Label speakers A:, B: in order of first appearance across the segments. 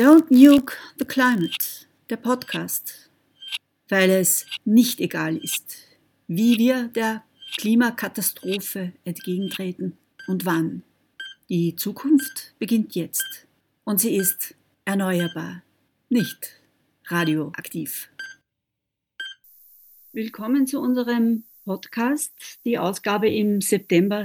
A: Don't Nuke the Climate, der Podcast, weil es nicht egal ist, wie wir der Klimakatastrophe entgegentreten und wann. Die Zukunft beginnt jetzt und sie ist erneuerbar, nicht radioaktiv. Willkommen zu unserem Podcast, die Ausgabe im September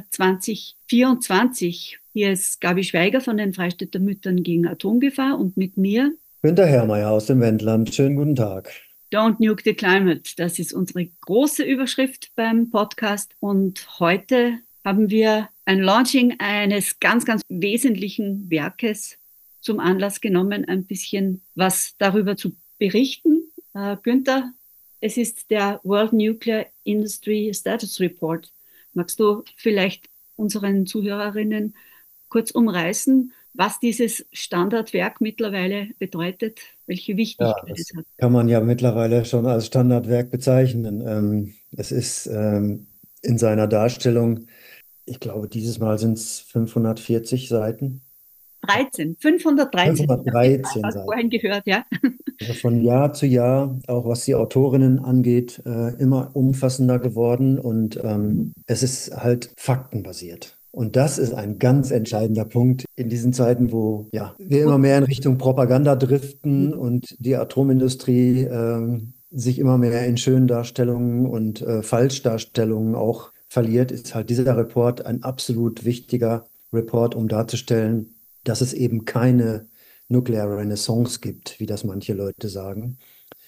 A: 2024. Hier ist Gabi Schweiger von den Freistädter Müttern gegen Atomgefahr und mit mir
B: Günter Herrmeier aus dem Wendland. Schönen guten Tag.
A: Don't Nuke the Climate. Das ist unsere große Überschrift beim Podcast. Und heute haben wir ein Launching eines ganz, ganz wesentlichen Werkes zum Anlass genommen, ein bisschen was darüber zu berichten. Günther, es ist der World Nuclear Industry Status Report. Magst du vielleicht unseren Zuhörerinnen kurz umreißen, was dieses Standardwerk mittlerweile bedeutet, welche
B: Ja,
A: Wichtigkeit es
B: das
A: hat?
B: kann man ja mittlerweile schon als Standardwerk bezeichnen. Es ist in seiner Darstellung, ich glaube, dieses Mal sind es 540 Seiten.
A: 13, 513. Ich habe die Zahl
B: 513
A: gerade vorhin
B: Seiten.
A: gehört, ja.
B: Also von Jahr zu Jahr, auch was die Autorinnen angeht, immer umfassender geworden und es ist halt faktenbasiert. Und das ist ein ganz entscheidender Punkt in diesen Zeiten, wo ja, wir immer mehr in Richtung Propaganda driften und die Atomindustrie sich immer mehr in Schöndarstellungen und Falschdarstellungen auch verliert, ist halt dieser Report ein absolut wichtiger Report, um darzustellen, dass es eben keine Nuclear Renaissance gibt, wie das manche Leute sagen,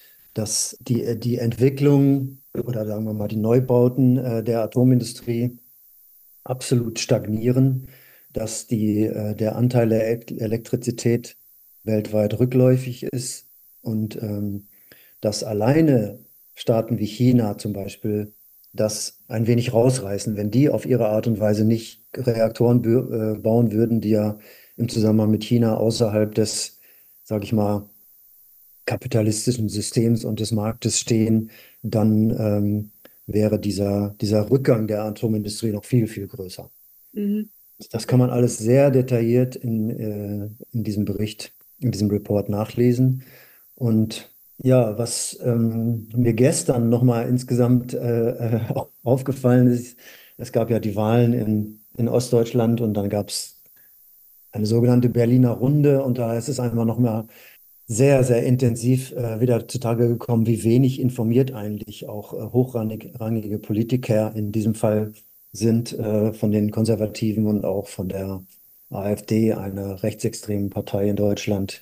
B: dass die Entwicklung oder sagen wir mal die Neubauten der Atomindustrie absolut stagnieren, dass der Anteil der Elektrizität weltweit rückläufig ist und dass alleine Staaten wie China zum Beispiel das ein wenig rausreißen, wenn die auf ihre Art und Weise nicht Reaktoren bauen würden, die ja im Zusammenhang mit China außerhalb des, sage ich mal, kapitalistischen Systems und des Marktes stehen, dann wäre dieser Rückgang der Atomindustrie noch viel, viel größer.
A: Mhm.
B: Das kann man alles sehr detailliert in diesem Bericht, in diesem Report nachlesen. Und ja, was mir gestern nochmal insgesamt aufgefallen ist, es gab ja die Wahlen in Ostdeutschland und dann gab es eine sogenannte Berliner Runde und da ist es einfach nochmal sehr, sehr intensiv wieder zutage gekommen, wie wenig informiert eigentlich auch hochrangige Politiker in diesem Fall sind von den Konservativen und auch von der AfD, einer rechtsextremen Partei in Deutschland,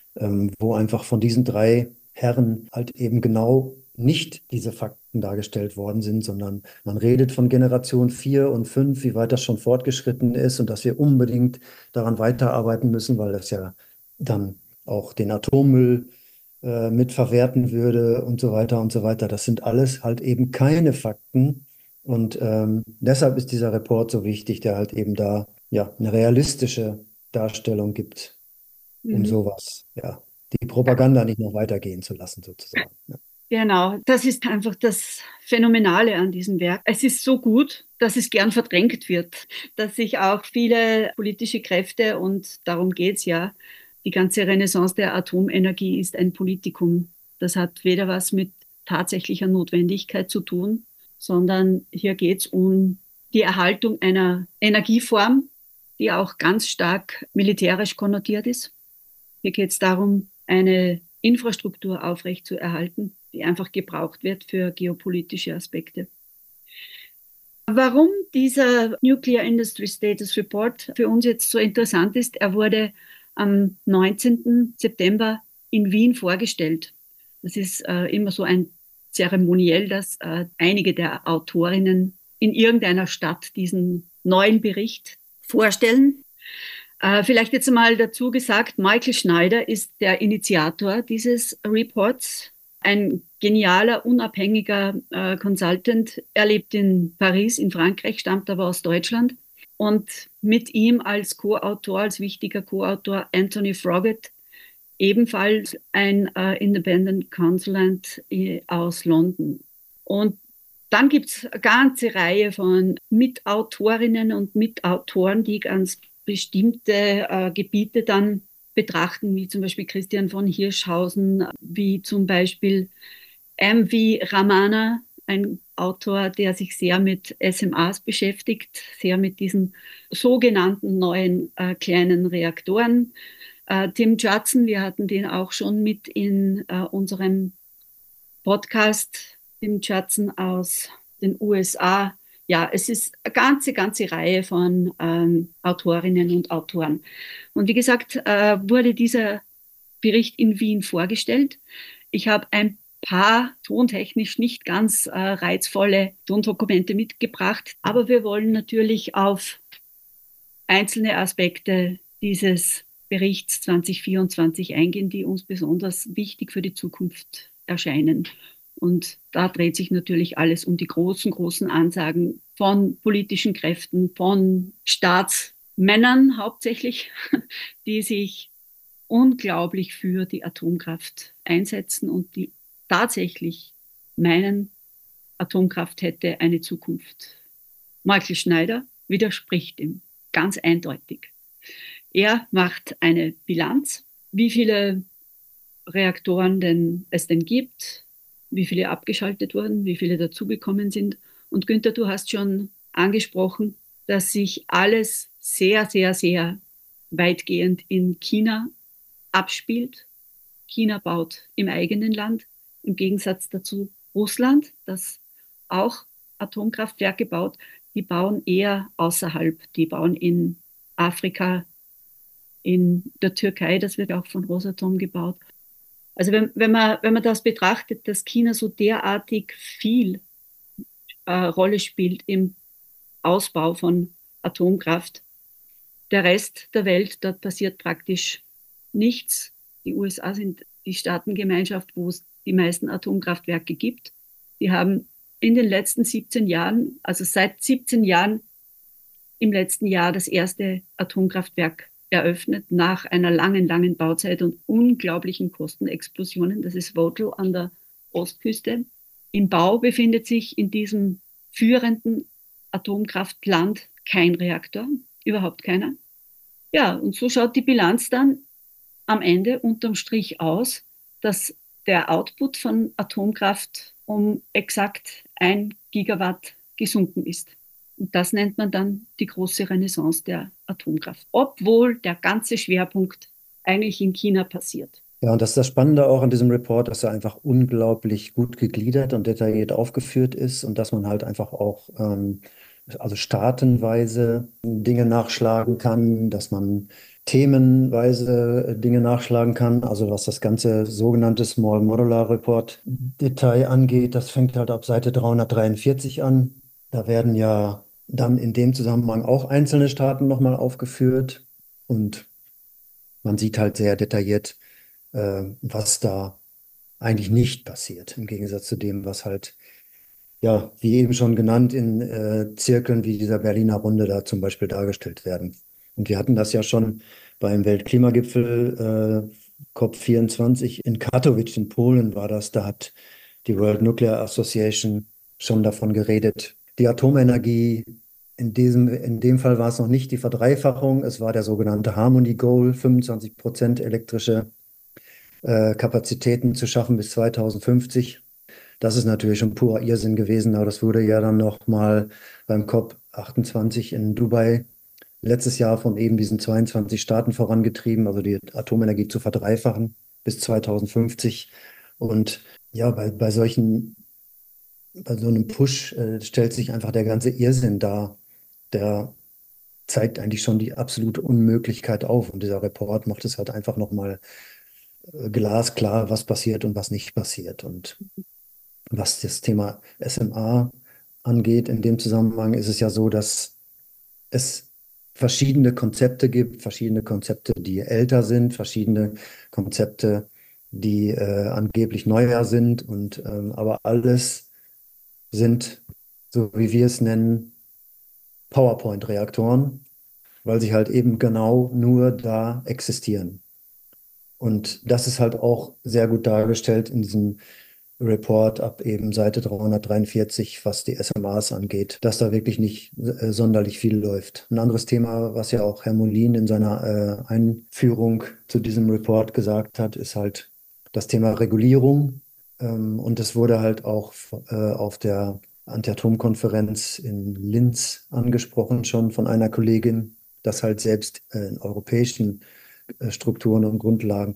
B: wo einfach von diesen drei Herren halt eben genau nicht diese Fakten dargestellt worden sind, sondern man redet von Generation 4 und 5, wie weit das schon fortgeschritten ist und dass wir unbedingt daran weiterarbeiten müssen, weil das ja dann auch den Atommüll mitverwerten würde und so weiter und so weiter. Das sind alles halt eben keine Fakten. Und deshalb ist dieser Report so wichtig, der halt eben da ja eine realistische Darstellung gibt, um
A: Mhm.
B: sowas, ja, die Propaganda nicht noch weitergehen zu lassen, sozusagen. Ja.
A: Genau, das ist einfach das Phänomenale an diesem Werk. Es ist so gut, dass es gern verdrängt wird, dass sich auch viele politische Kräfte, und darum geht's ja, die ganze Renaissance der Atomenergie ist ein Politikum. Das hat weder was mit tatsächlicher Notwendigkeit zu tun, sondern hier geht's um die Erhaltung einer Energieform, die auch ganz stark militärisch konnotiert ist. Hier geht es darum, eine Infrastruktur aufrechtzuerhalten, die einfach gebraucht wird für geopolitische Aspekte. Warum dieser Nuclear Industry Status Report für uns jetzt so interessant ist, er wurde am 19. September in Wien vorgestellt. Das ist immer so ein Zeremoniell, dass einige der Autorinnen in irgendeiner Stadt diesen neuen Bericht vorstellen. Vielleicht jetzt mal dazu gesagt, Michael Schneider ist der Initiator dieses Reports, ein genialer, unabhängiger Consultant. Er lebt in Paris, in Frankreich, stammt aber aus Deutschland. Und mit ihm als Co-Autor, als wichtiger Co-Autor Anthony Froggatt, ebenfalls ein Independent Consultant aus London. Und dann gibt es eine ganze Reihe von Mitautorinnen und Mitautoren, die ganz bestimmte Gebiete dann betrachten, wie zum Beispiel Christian von Hirschhausen, wie zum Beispiel M.V. Ramana, ein Autor, der sich sehr mit SMAs beschäftigt, sehr mit diesen sogenannten neuen kleinen Reaktoren. Tim Judson, wir hatten den auch schon mit in unserem Podcast, Tim Judson aus den USA. Ja, es ist eine ganze Reihe von Autorinnen und Autoren. Und wie gesagt, wurde dieser Bericht in Wien vorgestellt. Ich habe ein paar tontechnisch nicht ganz reizvolle Tondokumente mitgebracht, aber wir wollen natürlich auf einzelne Aspekte dieses Berichts 2024 eingehen, die uns besonders wichtig für die Zukunft erscheinen. Und da dreht sich natürlich alles um die großen Ansagen von politischen Kräften, von Staatsmännern hauptsächlich, die sich unglaublich für die Atomkraft einsetzen und die tatsächlich meinen, Atomkraft hätte eine Zukunft. Michael Schneider widerspricht ihm ganz eindeutig. Er macht eine Bilanz, wie viele Reaktoren es denn gibt, wie viele abgeschaltet wurden, wie viele dazugekommen sind. Und Günther, du hast schon angesprochen, dass sich alles sehr weitgehend in China abspielt. China baut im eigenen Land, im Gegensatz dazu Russland, das auch Atomkraftwerke baut, die bauen eher außerhalb, die bauen in Afrika, in der Türkei, das wird auch von Rosatom gebaut. Also wenn man das betrachtet, dass China so derartig viel Rolle spielt im Ausbau von Atomkraft, der Rest der Welt, dort passiert praktisch nichts. Die USA sind die Staatengemeinschaft, wo es die meisten Atomkraftwerke gibt. Die haben in den letzten 17 Jahren, also seit 17 Jahren im letzten Jahr das erste Atomkraftwerk eröffnet, nach einer langen Bauzeit und unglaublichen Kostenexplosionen. Das ist Vogtle an der Ostküste. Im Bau befindet sich in diesem führenden Atomkraftland kein Reaktor, überhaupt keiner. Ja, und so schaut die Bilanz dann am Ende unterm Strich aus, dass der Output von Atomkraft um exakt 1 Gigawatt gesunken ist. Und das nennt man dann die große Renaissance der Atomkraft, obwohl der ganze Schwerpunkt eigentlich in China passiert.
B: Ja, und das ist das Spannende auch an diesem Report, dass er einfach unglaublich gut gegliedert und detailliert aufgeführt ist und dass man halt einfach auch also staatenweise Dinge nachschlagen kann, dass man themenweise Dinge nachschlagen kann. Also was das ganze sogenannte Small Modular Report Detail angeht, das fängt halt ab Seite 343 an. Da werden ja dann in dem Zusammenhang auch einzelne Staaten nochmal aufgeführt und man sieht halt sehr detailliert, was da eigentlich nicht passiert, im Gegensatz zu dem, was halt, ja, wie eben schon genannt, in Zirkeln wie dieser Berliner Runde da zum Beispiel dargestellt werden. Und wir hatten das ja schon beim Weltklimagipfel COP24 in Katowice in Polen war das, da hat die World Nuclear Association schon davon geredet, die Atomenergie, in dem Fall war es noch nicht die Verdreifachung, es war der sogenannte Harmony Goal, 25% elektrische Kapazitäten zu schaffen bis 2050. Das ist natürlich schon purer Irrsinn gewesen, aber das wurde ja dann nochmal beim COP28 in Dubai letztes Jahr von eben diesen 22 Staaten vorangetrieben, also die Atomenergie zu verdreifachen bis 2050. Und ja, bei so einem Push stellt sich einfach der ganze Irrsinn dar. Der zeigt eigentlich schon die absolute Unmöglichkeit auf. Und dieser Report macht es halt einfach nochmal glasklar, was passiert und was nicht passiert. Und was das Thema SMA angeht, in dem Zusammenhang ist es ja so, dass es verschiedene Konzepte, die älter sind, verschiedene Konzepte, die angeblich neuer sind und aber alles sind, so wie wir es nennen, PowerPoint-Reaktoren, weil sie halt eben genau nur da existieren. Und das ist halt auch sehr gut dargestellt in diesem Report ab eben Seite 343, was die SMAs angeht, dass da wirklich nicht sonderlich viel läuft. Ein anderes Thema, was ja auch Herr Molin in seiner Einführung zu diesem Report gesagt hat, ist halt das Thema Regulierung. Und es wurde halt auch auf der Anti-Atom-Konferenz in Linz angesprochen, schon von einer Kollegin, dass halt selbst in europäischen Strukturen und Grundlagen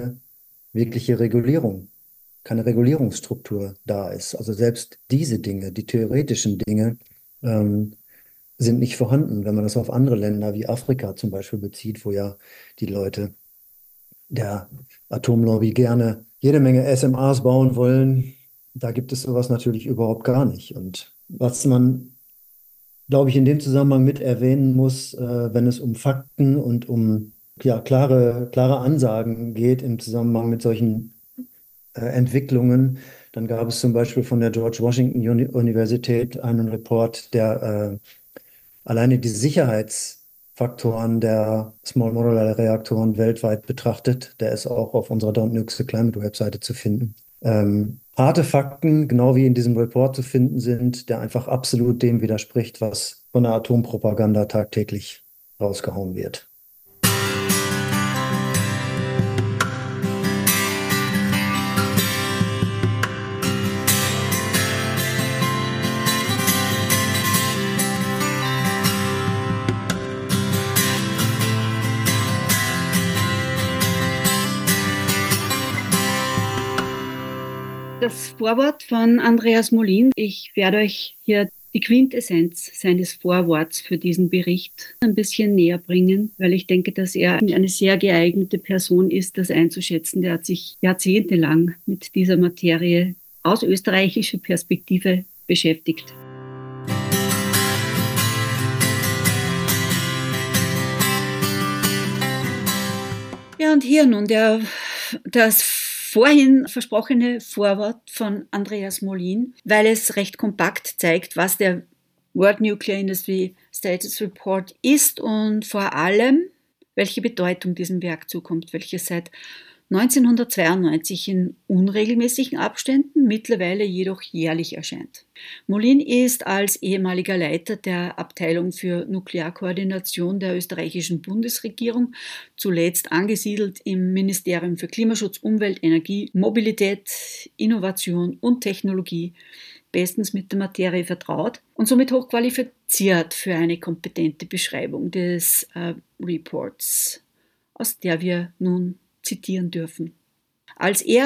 B: keine Regulierungsstruktur da ist. Also selbst diese Dinge, die theoretischen Dinge, ähm, sind nicht vorhanden, wenn man das auf andere Länder wie Afrika zum Beispiel bezieht, wo ja die Leute der Atomlobby gerne jede Menge SMAs bauen wollen. Da gibt es sowas natürlich überhaupt gar nicht. Und was man, glaube ich, in dem Zusammenhang mit erwähnen muss, wenn es um Fakten und um ja, klare Ansagen geht im Zusammenhang mit solchen Entwicklungen. Dann gab es zum Beispiel von der George Washington Universität einen Report, der alleine die Sicherheitsfaktoren der Small Modular Reaktoren weltweit betrachtet. Der ist auch auf unserer Don't Nuke the Climate Webseite zu finden. Harte Fakten, genau wie in diesem Report zu finden sind, der einfach absolut dem widerspricht, was von der Atompropaganda tagtäglich rausgehauen wird.
A: Das Vorwort von Andreas Molin. Ich werde euch hier die Quintessenz seines Vorworts für diesen Bericht ein bisschen näher bringen, weil ich denke, dass er eine sehr geeignete Person ist, das einzuschätzen. Der hat sich jahrzehntelang mit dieser Materie aus österreichischer Perspektive beschäftigt. Ja, und hier nun das vorhin versprochene Vorwort von Andreas Molin, weil es recht kompakt zeigt, was der World Nuclear Industry Status Report ist und vor allem, welche Bedeutung diesem Werk zukommt, welches seit 1992 in unregelmäßigen Abständen, mittlerweile jedoch jährlich erscheint. Molin ist als ehemaliger Leiter der Abteilung für Nuklearkoordination der österreichischen Bundesregierung, zuletzt angesiedelt im Ministerium für Klimaschutz, Umwelt, Energie, Mobilität, Innovation und Technologie, bestens mit der Materie vertraut und somit hochqualifiziert für eine kompetente Beschreibung des Reports, aus der wir nun zitieren dürfen. Als er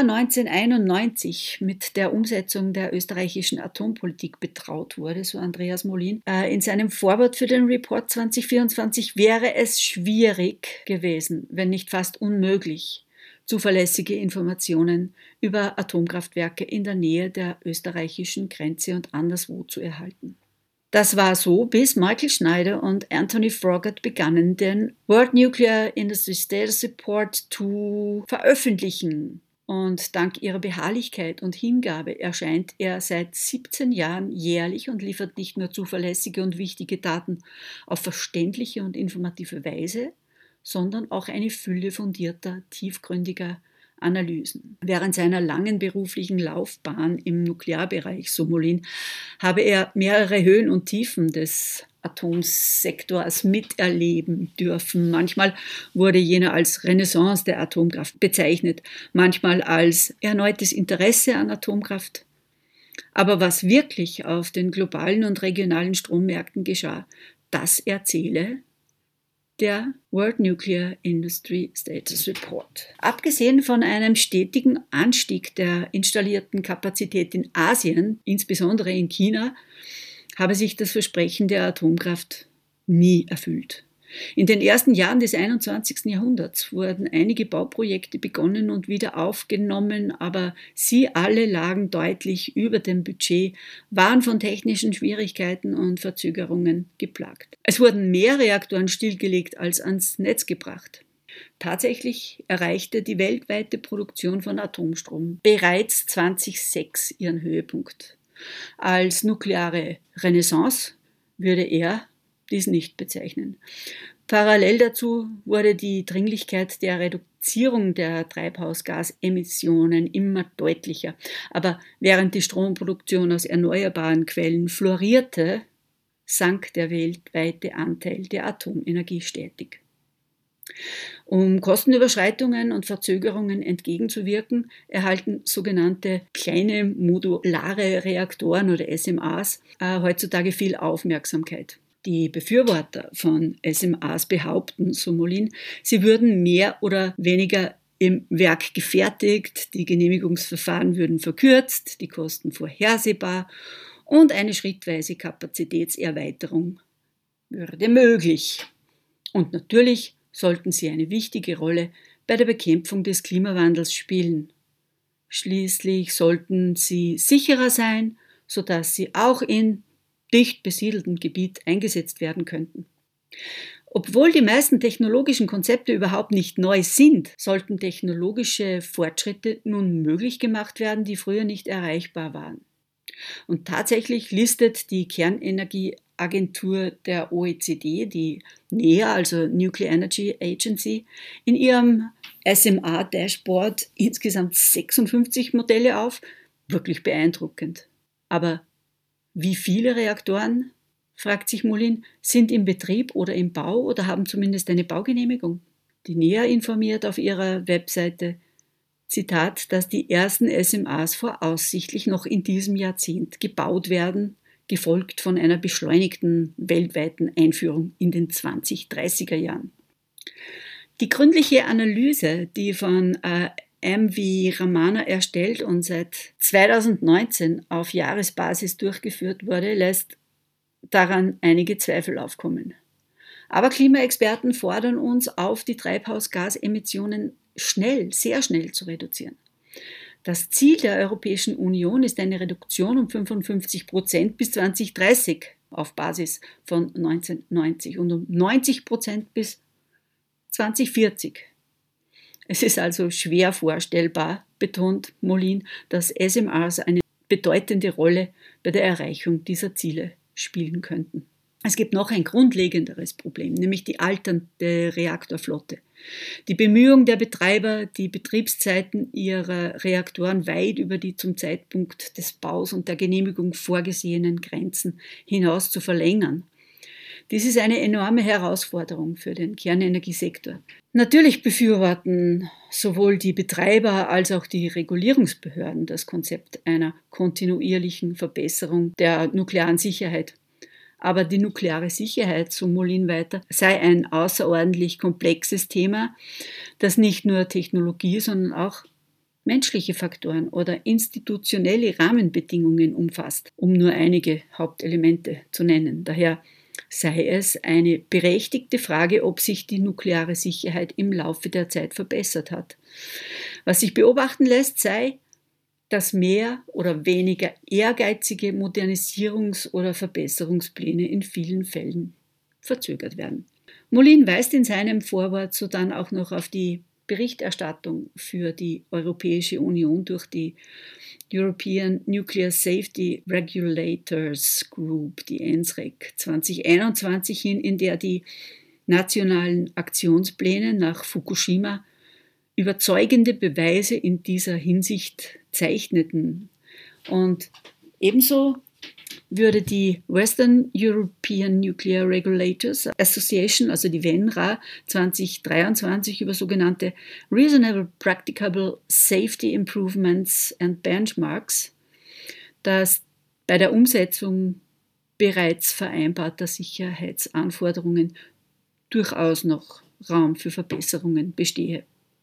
A: 1991 mit der Umsetzung der österreichischen Atompolitik betraut wurde, so Andreas Molin, in seinem Vorwort für den Report 2024 wäre es schwierig gewesen, wenn nicht fast unmöglich, zuverlässige Informationen über Atomkraftwerke in der Nähe der österreichischen Grenze und anderswo zu erhalten. Das war so, bis Michael Schneider und Anthony Froggatt begannen, den World Nuclear Industry Status Report zu veröffentlichen. Und dank ihrer Beharrlichkeit und Hingabe erscheint er seit 17 Jahren jährlich und liefert nicht nur zuverlässige und wichtige Daten auf verständliche und informative Weise, sondern auch eine Fülle fundierter, tiefgründiger Analysen. Während seiner langen beruflichen Laufbahn im Nuklearbereich, so Molin, habe er mehrere Höhen und Tiefen des Atomsektors miterleben dürfen. Manchmal wurde jener als Renaissance der Atomkraft bezeichnet, manchmal als erneutes Interesse an Atomkraft. Aber was wirklich auf den globalen und regionalen Strommärkten geschah, das erzähle der World Nuclear Industry Status Report. Abgesehen von einem stetigen Anstieg der installierten Kapazität in Asien, insbesondere in China, habe sich das Versprechen der Atomkraft nie erfüllt. In den ersten Jahren des 21. Jahrhunderts wurden einige Bauprojekte begonnen und wieder aufgenommen, aber sie alle lagen deutlich über dem Budget, waren von technischen Schwierigkeiten und Verzögerungen geplagt. Es wurden mehr Reaktoren stillgelegt als ans Netz gebracht. Tatsächlich erreichte die weltweite Produktion von Atomstrom bereits 2006 ihren Höhepunkt. Als nukleare Renaissance würde er dies nicht bezeichnen. Parallel dazu wurde die Dringlichkeit der Reduzierung der Treibhausgasemissionen immer deutlicher. Aber während die Stromproduktion aus erneuerbaren Quellen florierte, sank der weltweite Anteil der Atomenergie stetig. Um Kostenüberschreitungen und Verzögerungen entgegenzuwirken, erhalten sogenannte kleine modulare Reaktoren oder SMAs heutzutage viel Aufmerksamkeit. Die Befürworter von SMAs behaupten, so Molin, sie würden mehr oder weniger im Werk gefertigt, die Genehmigungsverfahren würden verkürzt, die Kosten vorhersehbar und eine schrittweise Kapazitätserweiterung würde möglich. Und natürlich sollten sie eine wichtige Rolle bei der Bekämpfung des Klimawandels spielen. Schließlich sollten sie sicherer sein, sodass sie auch in dicht besiedeltem Gebiet eingesetzt werden könnten. Obwohl die meisten technologischen Konzepte überhaupt nicht neu sind, sollten technologische Fortschritte nun möglich gemacht werden, die früher nicht erreichbar waren. Und tatsächlich listet die Kernenergieagentur der OECD, die NEA, also Nuclear Energy Agency, in ihrem SMA-Dashboard insgesamt 56 Modelle auf. Wirklich beeindruckend. Aber wie viele Reaktoren, fragt sich Molin, sind im Betrieb oder im Bau oder haben zumindest eine Baugenehmigung? Die NEA informiert auf ihrer Webseite, Zitat, dass die ersten SMAs voraussichtlich noch in diesem Jahrzehnt gebaut werden, gefolgt von einer beschleunigten weltweiten Einführung in den 2030er Jahren. Die gründliche Analyse, die von M.V. Ramana erstellt und seit 2019 auf Jahresbasis durchgeführt wurde, lässt daran einige Zweifel aufkommen. Aber Klimaexperten fordern uns auf, die Treibhausgasemissionen sehr schnell zu reduzieren. Das Ziel der Europäischen Union ist eine Reduktion um 55% bis 2030 auf Basis von 1990 und um 90% bis 2040. Es ist also schwer vorstellbar, betont Molin, dass SMRs eine bedeutende Rolle bei der Erreichung dieser Ziele spielen könnten. Es gibt noch ein grundlegenderes Problem, nämlich die alternde Reaktorflotte. Die Bemühung der Betreiber, die Betriebszeiten ihrer Reaktoren weit über die zum Zeitpunkt des Baus und der Genehmigung vorgesehenen Grenzen hinaus zu verlängern. Dies ist eine enorme Herausforderung für den Kernenergiesektor. Natürlich befürworten sowohl die Betreiber als auch die Regulierungsbehörden das Konzept einer kontinuierlichen Verbesserung der nuklearen Sicherheit. Aber die nukleare Sicherheit, so Molin weiter, sei ein außerordentlich komplexes Thema, das nicht nur Technologie, sondern auch menschliche Faktoren oder institutionelle Rahmenbedingungen umfasst, um nur einige Hauptelemente zu nennen. Daher sei es eine berechtigte Frage, ob sich die nukleare Sicherheit im Laufe der Zeit verbessert hat. Was sich beobachten lässt, sei, dass mehr oder weniger ehrgeizige Modernisierungs- oder Verbesserungspläne in vielen Fällen verzögert werden. Molin weist in seinem Vorwort sodann auch noch auf die Berichterstattung für die Europäische Union durch die European Nuclear Safety Regulators Group, die ENSREG, 2021 hin, in der die nationalen Aktionspläne nach Fukushima überzeugende Beweise in dieser Hinsicht zeichneten. Und ebenso würde die Western European Nuclear Regulators Association, also die WENRA, 2023 über sogenannte Reasonable Practicable Safety Improvements and Benchmarks, dass bei der Umsetzung bereits vereinbarter Sicherheitsanforderungen durchaus noch Raum für Verbesserungen bestehe.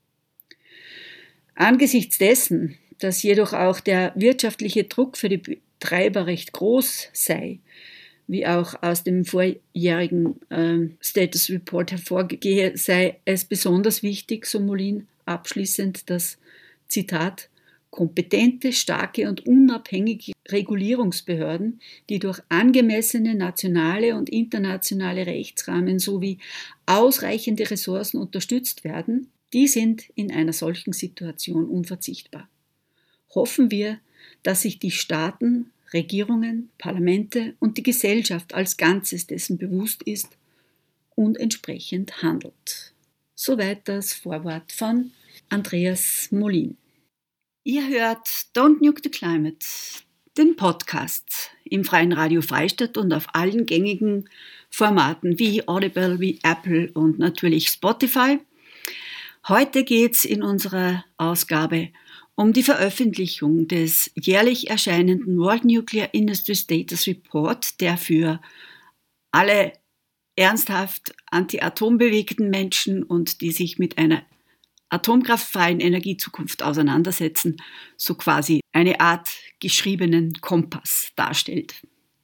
A: Angesichts dessen, dass jedoch auch der wirtschaftliche Druck für die Betreiber recht groß sei, wie auch aus dem vorjährigen Status Report hervorgehe, sei es besonders wichtig, so Molin abschließend, dass, Zitat, kompetente, starke und unabhängige Regulierungsbehörden, die durch angemessene nationale und internationale Rechtsrahmen sowie ausreichende Ressourcen unterstützt werden, die sind in einer solchen Situation unverzichtbar. Hoffen wir, dass sich die Staaten, Regierungen, Parlamente und die Gesellschaft als Ganzes dessen bewusst ist und entsprechend handelt. Soweit das Vorwort von Andreas Molin. Ihr hört Don't Nuke the Climate, den Podcast im Freien Radio Freistadt und auf allen gängigen Formaten wie Audible, wie Apple und natürlich Spotify. Heute geht es in unserer Ausgabe um die Veröffentlichung des jährlich erscheinenden World Nuclear Industry Status Report, der für alle ernsthaft anti-Atom-bewegten Menschen und die sich mit einer atomkraftfreien Energiezukunft auseinandersetzen, so quasi eine Art geschriebenen Kompass darstellt.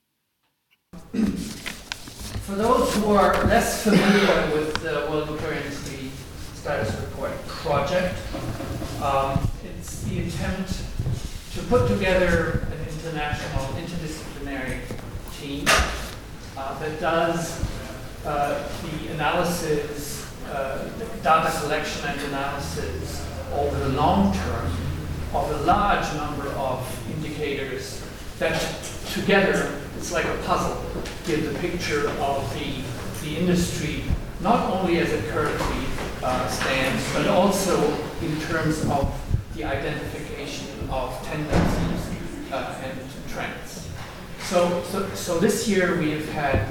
C: For those who are less familiar with the World Nuclear Industry Status Report project, it's the attempt to put together an international, interdisciplinary team that does the analysis, the data collection and analysis over the long term of a large number of indicators that together, it's like a puzzle, give the picture of the industry, not only as it currently stands, but also in terms of the identification of tendencies and trends. So this year we have had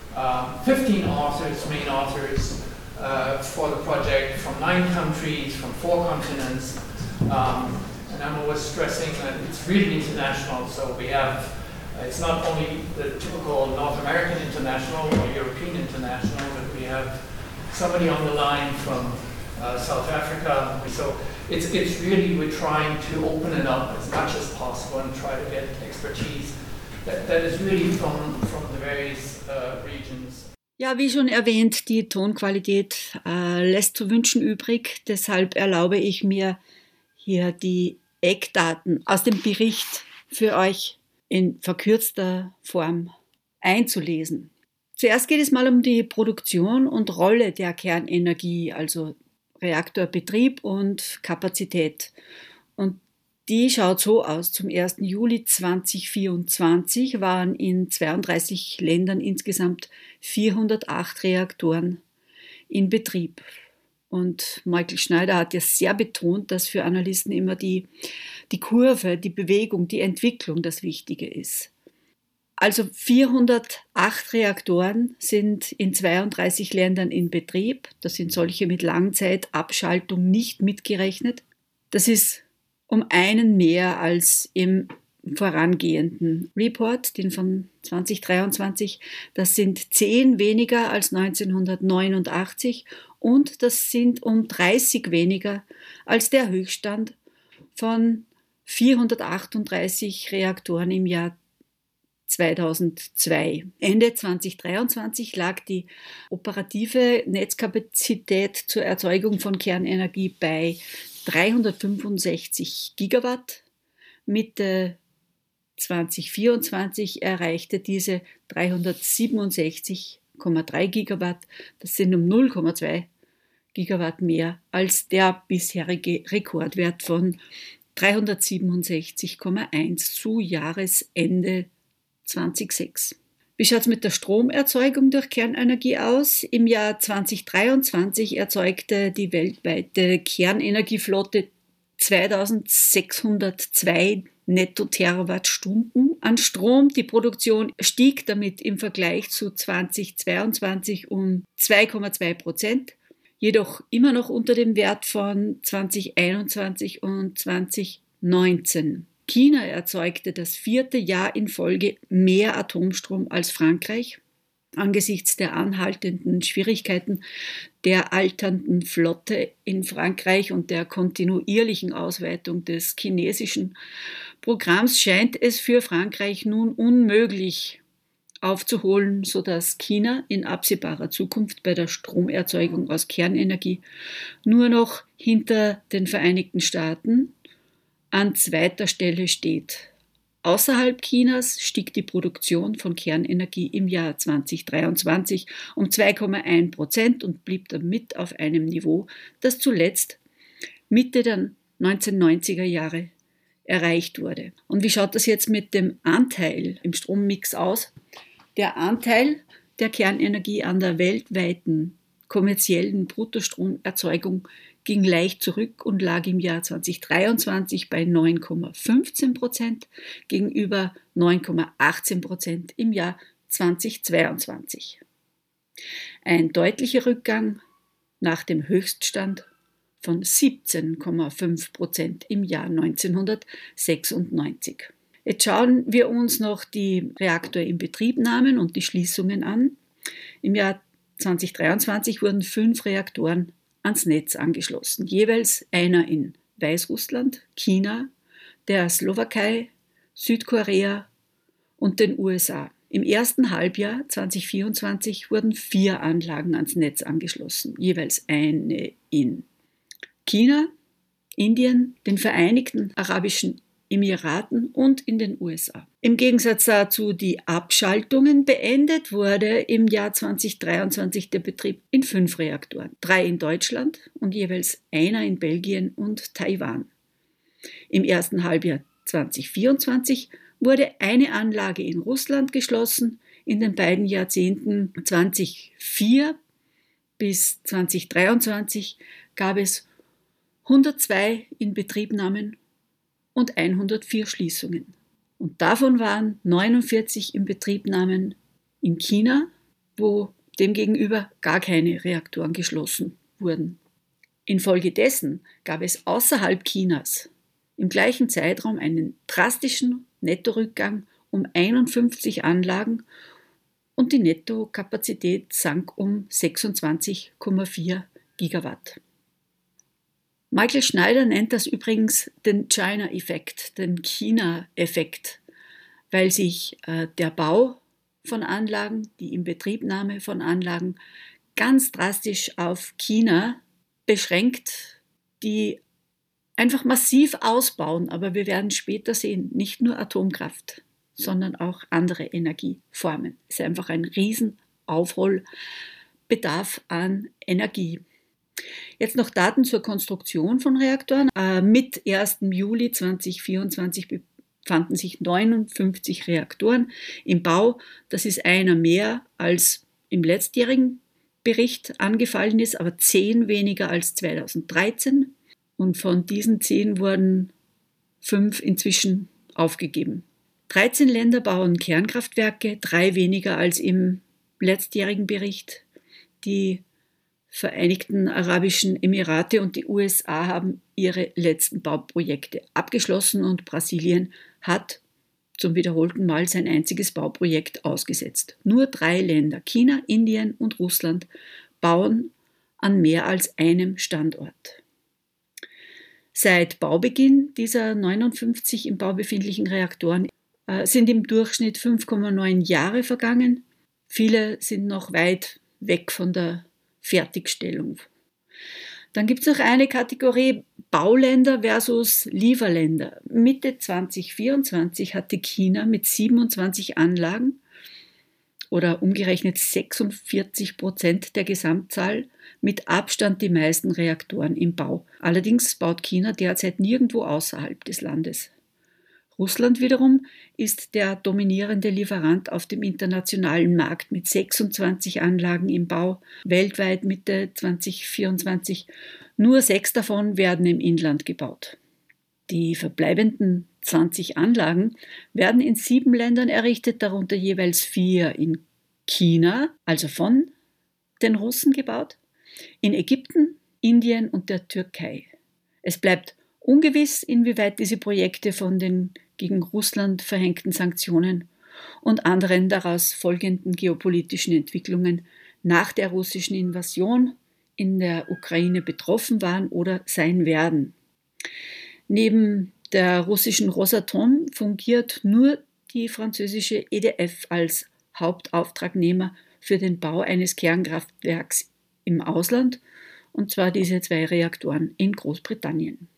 C: 15 authors, main authors, for the project from 9 countries, from 4 continents, and I'm always stressing that it's really international, so we have, it's not only the typical North American international or European international, but we have somebody on the line from South Africa, so it's really, we're trying to open it up as much as possible and try to get expertise that is really from the various regions.
A: Ja, wie schon erwähnt, die Tonqualität lässt zu wünschen übrig. Deshalb erlaube ich mir, hier die Eckdaten aus dem Bericht für euch in verkürzter Form einzulesen. Zuerst geht es mal um die Produktion und Rolle der Kernenergie, also Reaktorbetrieb und Kapazität. Und die schaut so aus. Zum 1. Juli 2024 waren in 32 Ländern insgesamt 408 Reaktoren in Betrieb. Und Michael Schneider hat ja sehr betont, dass für Analysten immer die Kurve, die Bewegung, die Entwicklung das Wichtige ist. Also 408 Reaktoren sind in 32 Ländern in Betrieb. Das sind solche mit Langzeitabschaltung nicht mitgerechnet. Das ist um einen mehr als im vorangehenden Report, den von 2023. Das sind 10 weniger als 1989 und das sind um 30 weniger als der Höchststand von 438 Reaktoren im Jahr 2002. Ende 2023 lag die operative Netzkapazität zur Erzeugung von Kernenergie bei 365 Gigawatt. Mitte 2024 erreichte diese 367,3 Gigawatt. Das sind um 0,2 Gigawatt mehr als der bisherige Rekordwert von 367,1 zu Jahresende 2006. Wie schaut es mit der Stromerzeugung durch Kernenergie aus? Im Jahr 2023 erzeugte die weltweite Kernenergieflotte 2602 Netto-Terawattstunden an Strom. Die Produktion stieg damit im Vergleich zu 2022 um 2,2%, jedoch immer noch unter dem Wert von 2021 und 2019. China erzeugte das 4. Jahr in Folge mehr Atomstrom als Frankreich. Angesichts der anhaltenden Schwierigkeiten der alternden Flotte in Frankreich und der kontinuierlichen Ausweitung des chinesischen Programms scheint es für Frankreich nun unmöglich aufzuholen, sodass China in absehbarer Zukunft bei der Stromerzeugung aus Kernenergie nur noch hinter den Vereinigten Staaten an zweiter Stelle steht. Außerhalb Chinas stieg die Produktion von Kernenergie im Jahr 2023 um 2,1% und blieb damit auf einem Niveau, das zuletzt Mitte der 1990er Jahre erreicht wurde. Und wie schaut das jetzt mit dem Anteil im Strommix aus? Der Anteil der Kernenergie an der weltweiten kommerziellen Bruttostromerzeugung ging leicht zurück und lag im Jahr 2023 bei 9,15% gegenüber 9,18% im Jahr 2022. Ein deutlicher Rückgang nach dem Höchststand von 17,5% im Jahr 1996. Jetzt schauen wir uns noch die Reaktorinbetriebnahmen und die Schließungen an. Im Jahr 2023 wurden 5 Reaktoren ans Netz angeschlossen, jeweils einer in Weißrussland, China, der Slowakei, Südkorea und den USA. Im ersten Halbjahr 2024 wurden 4 Anlagen ans Netz angeschlossen, jeweils eine in China, Indien, den Vereinigten Arabischen Emiraten und in den USA. Im Gegensatz dazu die Abschaltungen. Beendet wurde im Jahr 2023 der Betrieb in 5 Reaktoren, 3 in Deutschland und jeweils einer in Belgien und Taiwan. Im ersten Halbjahr 2024 wurde eine Anlage in Russland geschlossen. In den beiden Jahrzehnten 2004 bis 2023 gab es 102 Inbetriebnahmen und 104 Schließungen. Und davon waren 49 Inbetriebnahmen in China, wo demgegenüber gar keine Reaktoren geschlossen wurden. Infolgedessen gab es außerhalb Chinas im gleichen Zeitraum einen drastischen Nettorückgang um 51 Anlagen und die Nettokapazität sank um 26,4 Gigawatt. Michael Schneider nennt das übrigens den China-Effekt, den China-Effekt, weil sich der Bau von Anlagen, die Inbetriebnahme von Anlagen ganz drastisch auf China beschränkt, die einfach massiv ausbauen, aber wir werden später sehen, nicht nur Atomkraft, sondern auch andere Energieformen. Es ist einfach ein Riesenaufholbedarf an Energie. Jetzt noch Daten zur Konstruktion von Reaktoren. Mit 1. Juli 2024 befanden sich 59 Reaktoren im Bau. Das ist einer mehr als im letztjährigen Bericht angefallen ist, aber 10 weniger als 2013. Und von diesen 10 wurden 5 inzwischen aufgegeben. 13 Länder bauen Kernkraftwerke, 3 weniger als im letztjährigen Bericht. Die Vereinigten Arabischen Emirate und die USA haben ihre letzten Bauprojekte abgeschlossen und Brasilien hat zum wiederholten Mal sein einziges Bauprojekt ausgesetzt. Nur 3 Länder, China, Indien und Russland, bauen an mehr als einem Standort. Seit Baubeginn dieser 59 im Bau befindlichen Reaktoren sind im Durchschnitt 5,9 Jahre vergangen. Viele sind noch weit weg von der Fertigstellung. Dann gibt es noch eine Kategorie Bauländer versus Lieferländer. Mitte 2024 hatte China mit 27 Anlagen oder umgerechnet 46% der Gesamtzahl mit Abstand die meisten Reaktoren im Bau. Allerdings baut China derzeit nirgendwo außerhalb des Landes. Russland wiederum ist der dominierende Lieferant auf dem internationalen Markt mit 26 Anlagen im Bau, weltweit Mitte 2024. Nur 6 davon werden im Inland gebaut. Die verbleibenden 20 Anlagen werden in 7 Ländern errichtet, darunter jeweils 4 in China, also von den Russen gebaut, in Ägypten, Indien und der Türkei. Es bleibt ungewiss, inwieweit diese Projekte von den gegen Russland verhängten Sanktionen und anderen daraus folgenden geopolitischen Entwicklungen nach der russischen Invasion in der Ukraine betroffen waren oder sein werden. Neben der russischen Rosatom fungiert nur die französische EDF als Hauptauftragnehmer für den Bau eines Kernkraftwerks im Ausland, und zwar diese 2 Reaktoren in Großbritannien.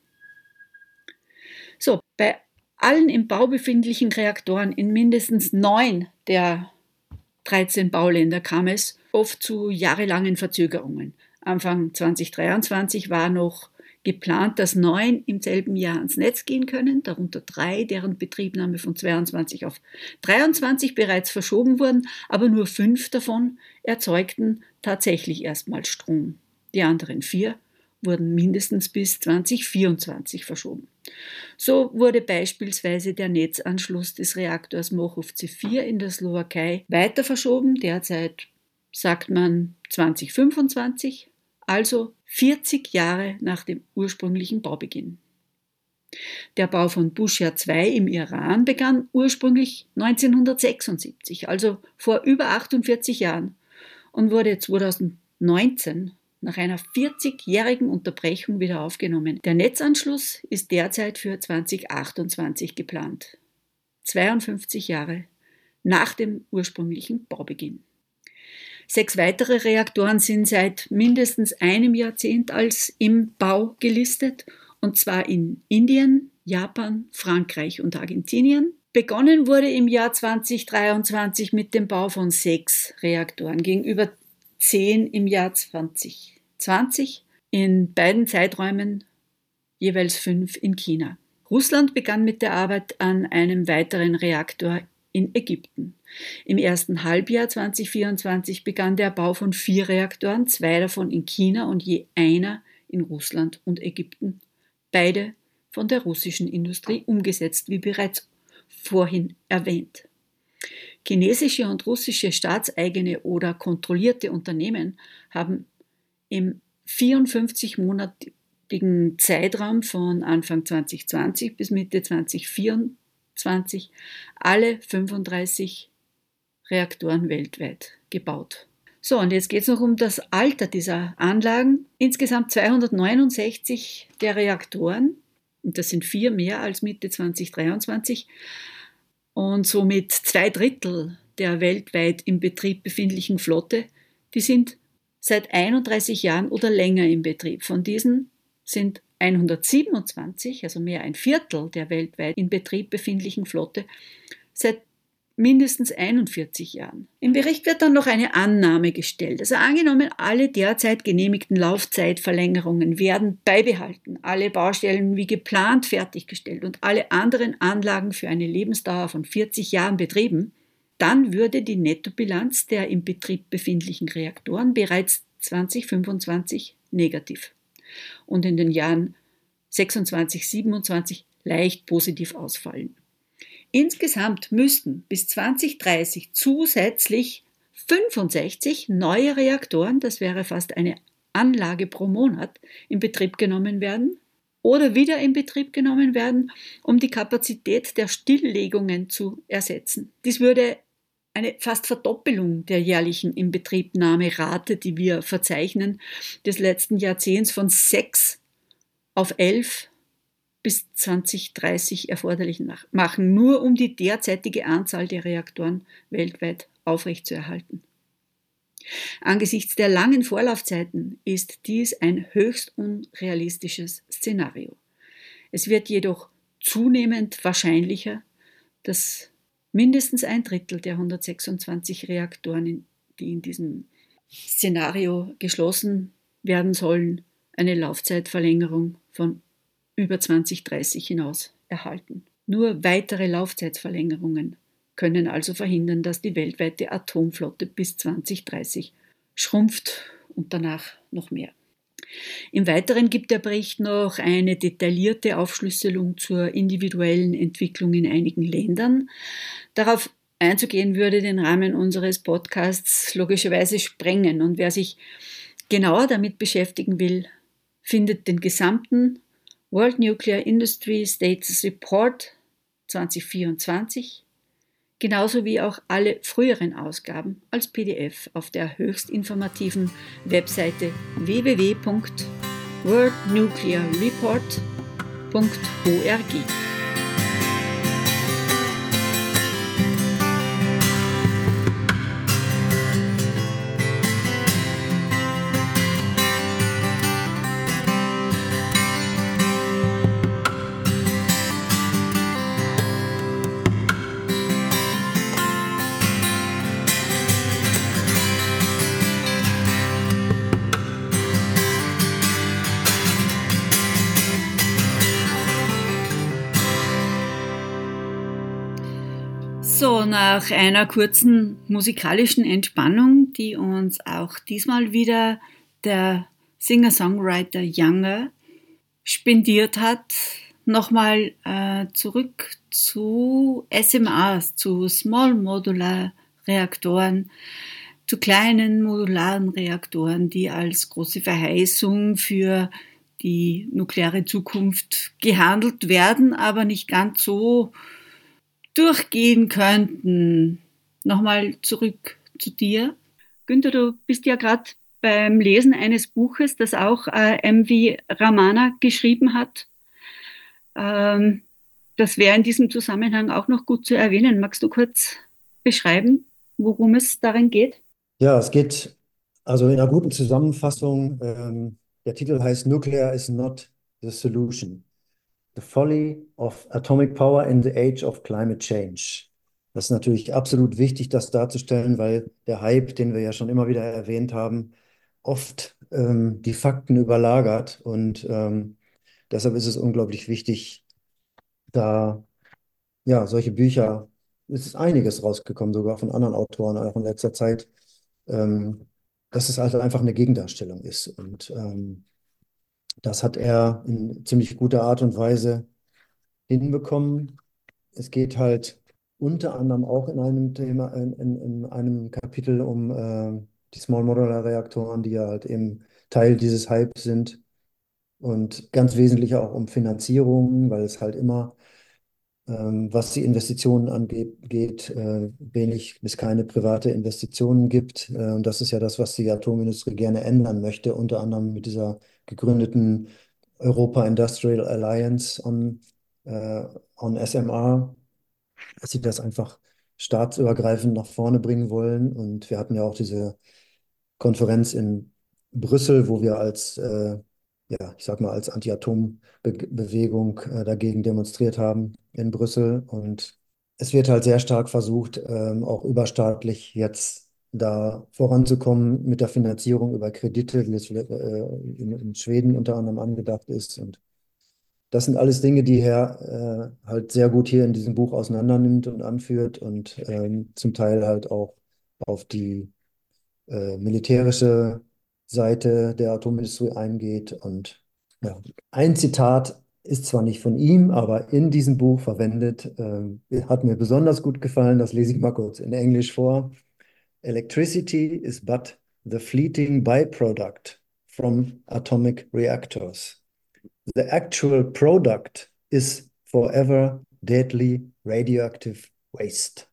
A: So, bei allen im Bau befindlichen Reaktoren in mindestens 9 der 13 Bauländer kam es oft zu jahrelangen Verzögerungen. Anfang 2023 war noch Geplant, dass 9 im selben Jahr ans Netz gehen können, darunter 3, deren Betriebnahme von 22 auf 23 bereits verschoben wurden, aber nur 5 davon erzeugten tatsächlich erstmals Strom. Die anderen 4 wurden mindestens bis 2024 verschoben. So wurde beispielsweise der Netzanschluss des Reaktors Mochów C4 in der Slowakei weiter verschoben, derzeit sagt man 2025, also 40 Jahre nach dem ursprünglichen Baubeginn. Der Bau von Bushehr 2 im Iran begann ursprünglich 1976, also vor über 48 Jahren, und wurde 2019 nach einer 40-jährigen Unterbrechung wieder aufgenommen. Der Netzanschluss ist derzeit für 2028 geplant, 52 Jahre nach dem ursprünglichen Baubeginn. 6 weitere Reaktoren sind seit mindestens einem Jahrzehnt als im Bau gelistet, und zwar in Indien, Japan, Frankreich und Argentinien. Begonnen wurde im Jahr 2023 mit dem Bau von 6 Reaktoren gegenüber 10 im Jahr 2020, in beiden Zeiträumen jeweils 5 in China. Russland begann mit der Arbeit an einem weiteren Reaktor in Ägypten. Im ersten Halbjahr 2024 begann der Bau von 4 Reaktoren, 2 davon in China und je einer in Russland und Ägypten, beide von der russischen Industrie umgesetzt, wie bereits vorhin erwähnt. Chinesische und russische staatseigene oder kontrollierte Unternehmen haben im 54-monatigen Zeitraum von Anfang 2020 bis Mitte 2024 alle 35 Reaktoren weltweit gebaut. So, und jetzt geht es noch um das Alter dieser Anlagen. Insgesamt 269 der Reaktoren, und das sind 4 mehr als Mitte 2023, und somit 2/3 der weltweit im Betrieb befindlichen Flotte, die sind seit 31 Jahren oder länger im Betrieb. Von diesen sind 127, also mehr ein Viertel der weltweit in Betrieb befindlichen Flotte, seit mindestens 41 Jahren. Im Bericht wird dann noch eine Annahme gestellt. Also angenommen, alle derzeit genehmigten Laufzeitverlängerungen werden beibehalten, alle Baustellen wie geplant fertiggestellt und alle anderen Anlagen für eine Lebensdauer von 40 Jahren betrieben, dann würde die Nettobilanz der im Betrieb befindlichen Reaktoren bereits 2025 negativ und in den Jahren 26, 27 leicht positiv ausfallen. Insgesamt müssten bis 2030 zusätzlich 65 neue Reaktoren, das wäre fast eine Anlage pro Monat, in Betrieb genommen werden oder wieder in Betrieb genommen werden, um die Kapazität der Stilllegungen zu ersetzen. Dies würde eine fast Verdoppelung der jährlichen Inbetriebnahmerate, die wir verzeichnen, des letzten Jahrzehnts von 6 auf 11 bis 2030 erforderlich machen, nur um die derzeitige Anzahl der Reaktoren weltweit aufrechtzuerhalten. Angesichts der langen Vorlaufzeiten ist dies ein höchst unrealistisches Szenario. Es wird jedoch zunehmend wahrscheinlicher, dass mindestens 1/3 der 126 Reaktoren, die in diesem Szenario geschlossen werden sollen, eine Laufzeitverlängerung von über 2030 hinaus erhalten. Nur weitere Laufzeitverlängerungen können also verhindern, dass die weltweite Atomflotte bis 2030 schrumpft und danach noch mehr. Im Weiteren gibt der Bericht noch eine detaillierte Aufschlüsselung zur individuellen Entwicklung in einigen Ländern. Darauf einzugehen würde den Rahmen unseres Podcasts logischerweise sprengen, und wer sich genauer damit beschäftigen will, findet den gesamten World Nuclear Industry Status Report 2024, genauso wie auch alle früheren Ausgaben als PDF auf der höchst informativen Webseite www.worldnuclearreport.org. So, nach einer kurzen musikalischen Entspannung, die uns auch diesmal wieder der Singer-Songwriter Younger spendiert hat, nochmal zurück zu SMRs, zu Small Modular Reaktoren, zu kleinen modularen Reaktoren, die als große Verheißung für die nukleare Zukunft gehandelt werden, aber nicht ganz so durchgehen könnten. Nochmal zurück zu dir. Günther, du bist ja gerade beim Lesen eines Buches, das auch M.V. Ramana geschrieben hat. Das wäre in diesem Zusammenhang auch noch gut zu erwähnen. Magst du kurz beschreiben, worum es darin geht?
B: Ja, es geht also in einer guten Zusammenfassung. Der Titel heißt Nuclear is not the solution. The Folly of Atomic Power in the Age of Climate Change. Das ist natürlich absolut wichtig, das darzustellen, weil der Hype, den wir ja schon immer wieder erwähnt haben, oft die Fakten überlagert. Und deshalb ist es unglaublich wichtig, da ja solche Bücher, es ist einiges rausgekommen, sogar von anderen Autoren, auch in letzter Zeit, ähm, dass es halt einfach eine Gegendarstellung ist. Und das hat er in ziemlich guter Art und Weise hinbekommen. Es geht halt unter anderem auch in einem Thema, in einem Kapitel um die Small Modular Reaktoren, die ja halt eben Teil dieses Hypes sind und ganz wesentlich auch um Finanzierung, weil es halt immer, was die Investitionen angeht, wenig bis keine private Investitionen gibt. Und das ist ja das, was die Atomindustrie gerne ändern möchte, unter anderem mit dieser gegründeten Europa Industrial Alliance on SMR, dass sie das einfach staatsübergreifend nach vorne bringen wollen. Und wir hatten ja auch diese Konferenz in Brüssel, wo wir als, ja, ich sag mal, als Anti-Atom-Bewegung dagegen demonstriert haben in Brüssel. Und es wird halt sehr stark versucht, auch überstaatlich jetzt da voranzukommen mit der Finanzierung über Kredite, wie es in Schweden unter anderem angedacht ist. Und das sind alles Dinge, die er halt sehr gut hier in diesem Buch auseinandernimmt und anführt und zum Teil halt auch auf die militärische Seite der Atomindustrie eingeht. Und ja, ein Zitat ist zwar nicht von ihm, aber in diesem Buch verwendet, hat mir besonders gut gefallen, das lese ich mal kurz in Englisch vor. Electricity is but the fleeting byproduct from atomic reactors. The actual product is forever deadly radioactive waste.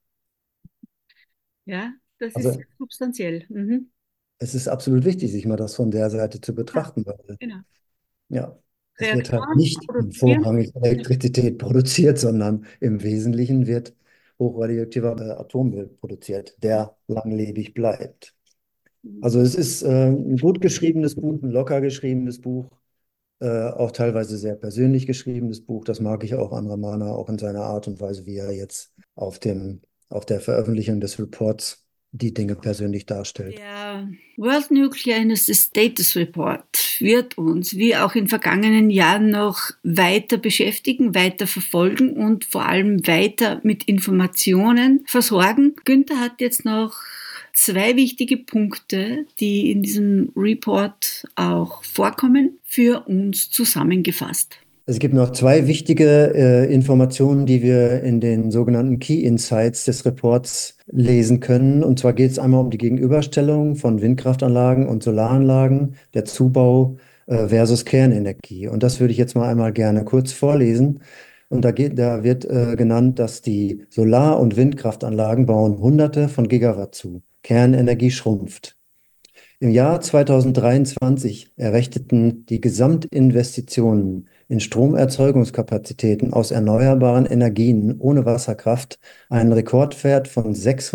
A: Ja, das ist
B: Also
A: sehr substanziell. Mhm.
B: es ist absolut wichtig, sich mal das von der Seite zu
A: Ja,
B: betrachten, weil
A: genau.
B: ja, es wird halt
A: Reaktoren
B: nicht
A: produzieren.
B: vorrangig Elektrizität produziert, sondern im Wesentlichen wird hochradioaktiver Atommüll produziert, der langlebig bleibt. Also es ist ein gut geschriebenes Buch, ein locker geschriebenes Buch, auch teilweise sehr persönlich geschriebenes Buch. Das mag ich auch an Ramana, auch in seiner Art und Weise, wie er jetzt auf der Veröffentlichung des Reports die Dinge persönlich darstellt.
A: Der World Nuclear Industry Status Report wird uns, wie auch in vergangenen Jahren, noch weiter beschäftigen, weiter verfolgen und vor allem weiter mit Informationen versorgen. Günther hat jetzt noch zwei wichtige Punkte, die in diesem Report auch vorkommen, für uns zusammengefasst.
B: Es gibt noch zwei wichtige Informationen, die wir in den sogenannten Key Insights des Reports lesen können. Und zwar geht es einmal um die Gegenüberstellung von Windkraftanlagen und Solaranlagen, der Zubau versus Kernenergie. Und das würde ich jetzt mal einmal gerne kurz vorlesen. Und da wird genannt, dass die Solar- und Windkraftanlagen bauen Hunderte von Gigawatt zu. Kernenergie schrumpft. Im Jahr 2023 errechneten die Gesamtinvestitionen in Stromerzeugungskapazitäten aus erneuerbaren Energien ohne Wasserkraft einen Rekordwert von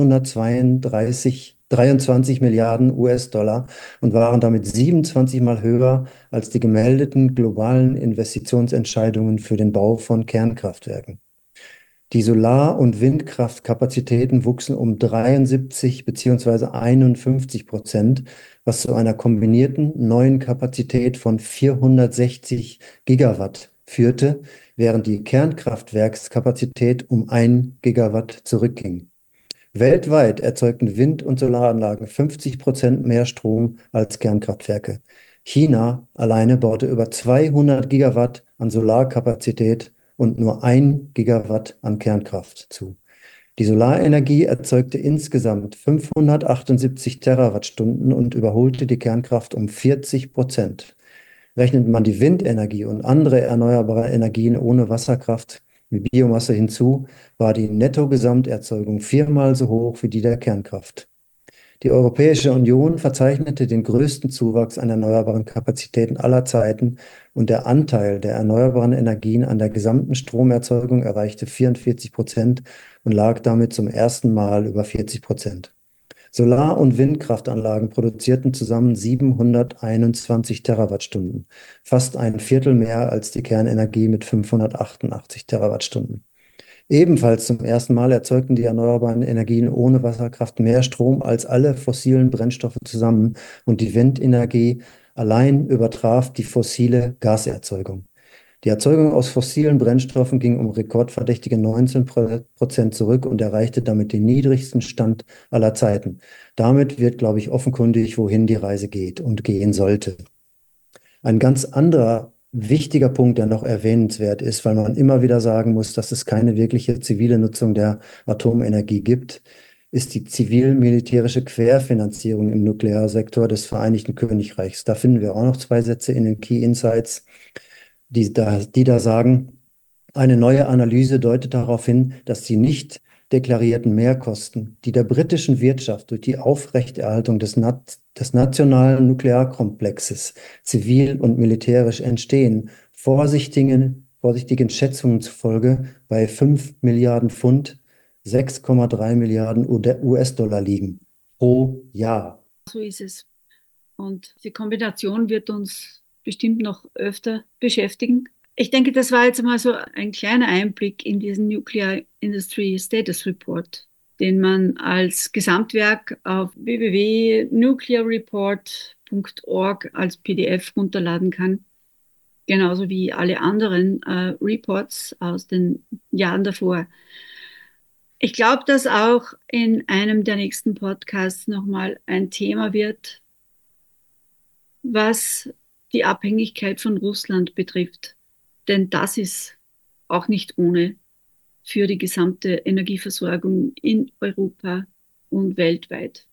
B: 623 Milliarden US-Dollar und waren damit 27 Mal höher als die gemeldeten globalen Investitionsentscheidungen für den Bau von Kernkraftwerken. Die Solar- und Windkraftkapazitäten wuchsen um 73 bzw. 51%, was zu einer kombinierten neuen Kapazität von 460 Gigawatt führte, während die Kernkraftwerkskapazität um 1 Gigawatt zurückging. Weltweit erzeugten Wind- und Solaranlagen 50% mehr Strom als Kernkraftwerke. China alleine baute über 200 Gigawatt an Solarkapazität und nur 1 Gigawatt an Kernkraft zu. Die Solarenergie erzeugte insgesamt 578 Terawattstunden und überholte die Kernkraft um 40%. Rechnet man die Windenergie und andere erneuerbare Energien ohne Wasserkraft wie Biomasse hinzu, war die Nettogesamterzeugung 4-mal so hoch wie die der Kernkraft. Die Europäische Union verzeichnete den größten Zuwachs an erneuerbaren Kapazitäten aller Zeiten und der Anteil der erneuerbaren Energien an der gesamten Stromerzeugung erreichte 44% und lag damit zum ersten Mal über 40%. Solar- und Windkraftanlagen produzierten zusammen 721 Terawattstunden, fast ein Viertel mehr als die Kernenergie mit 588 Terawattstunden. Ebenfalls zum ersten Mal erzeugten die erneuerbaren Energien ohne Wasserkraft mehr Strom als alle fossilen Brennstoffe zusammen und die Windenergie allein übertraf die fossile Gaserzeugung. Die Erzeugung aus fossilen Brennstoffen ging um rekordverdächtige 19% zurück und erreichte damit den niedrigsten Stand aller Zeiten. Damit wird, glaube ich, offenkundig, wohin die Reise geht und gehen sollte. Ein ganz anderer wichtiger Punkt, der noch erwähnenswert ist, weil man immer wieder sagen muss, dass es keine wirkliche zivile Nutzung der Atomenergie gibt, ist die zivil-militärische Querfinanzierung im Nuklearsektor des Vereinigten Königreichs. Da finden wir auch noch 2 Sätze in den Key Insights, die da sagen, eine neue Analyse deutet darauf hin, dass die nicht deklarierten Mehrkosten, die der britischen Wirtschaft durch die Aufrechterhaltung des nationalen Nuklearkomplexes zivil und militärisch entstehen, vorsichtigen Schätzungen zufolge bei 5 Milliarden Pfund, 6,3 Milliarden US-Dollar liegen pro Jahr.
A: So ist es. Und die Kombination wird uns bestimmt noch öfter beschäftigen. Ich denke, das war jetzt mal so ein kleiner Einblick in diesen Nuclear Industry Status Report, den man als Gesamtwerk auf www.nuclearreport.org als PDF runterladen kann. Genauso wie alle anderen Reports aus den Jahren davor. Ich glaube, dass auch in einem der nächsten Podcasts nochmal ein Thema wird, was die Abhängigkeit von Russland betrifft. Denn das ist auch nicht ohne für die gesamte Energieversorgung in Europa und weltweit.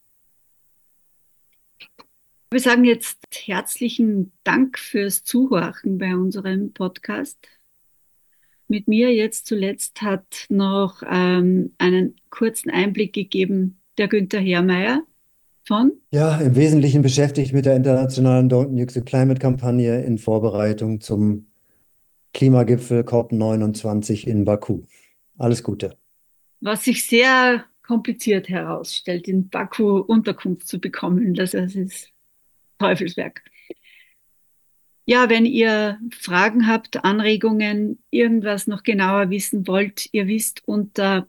A: Wir sagen jetzt herzlichen Dank fürs Zuhören bei unserem Podcast. Mit mir jetzt zuletzt hat noch einen kurzen Einblick gegeben der Günther Herrmeier von.
B: Ja, im Wesentlichen beschäftigt mit der internationalen Don't Nuke the Climate-Kampagne in Vorbereitung zum Klimagipfel COP29 in Baku. Alles Gute.
A: Was sich sehr kompliziert herausstellt, in Baku Unterkunft zu bekommen. Das ist Teufelswerk. Ja, wenn ihr Fragen habt, Anregungen, irgendwas noch genauer wissen wollt, ihr wisst unter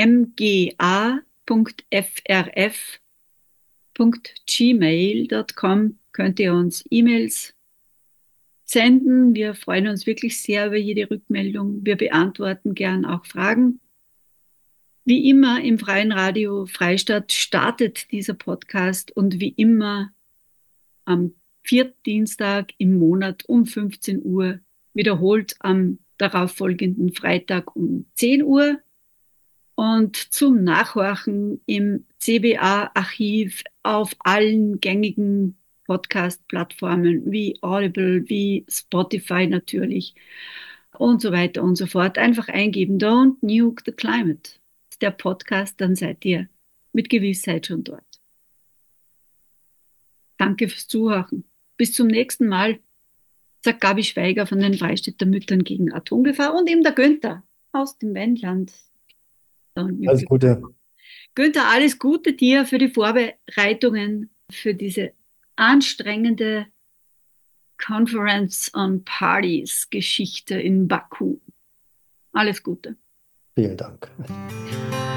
A: mga.frf.gmail.com könnt ihr uns E-Mails senden. Wir freuen uns wirklich sehr über jede Rückmeldung. Wir beantworten gern auch Fragen. Wie immer im Freien Radio Freistadt startet dieser Podcast und wie immer am 4. Dienstag im Monat um 15 Uhr, wiederholt am darauffolgenden Freitag um 10 Uhr und zum Nachhorchen im CBA-Archiv auf allen gängigen Podcast-Plattformen wie Audible, wie Spotify natürlich und so weiter und so fort. Einfach eingeben, Don't Nuke the Climate. Der Podcast, dann seid ihr mit Gewissheit schon dort. Danke fürs Zuhören. Bis zum nächsten Mal, sagt Gabi Schweiger von den Freistädter Müttern gegen Atomgefahr und eben der Günther aus dem Wendland.
B: Alles Gute.
A: Günther, alles Gute dir für die Vorbereitungen für diese anstrengende Conference on Parties Geschichte in Baku. Alles Gute.
B: Vielen Dank.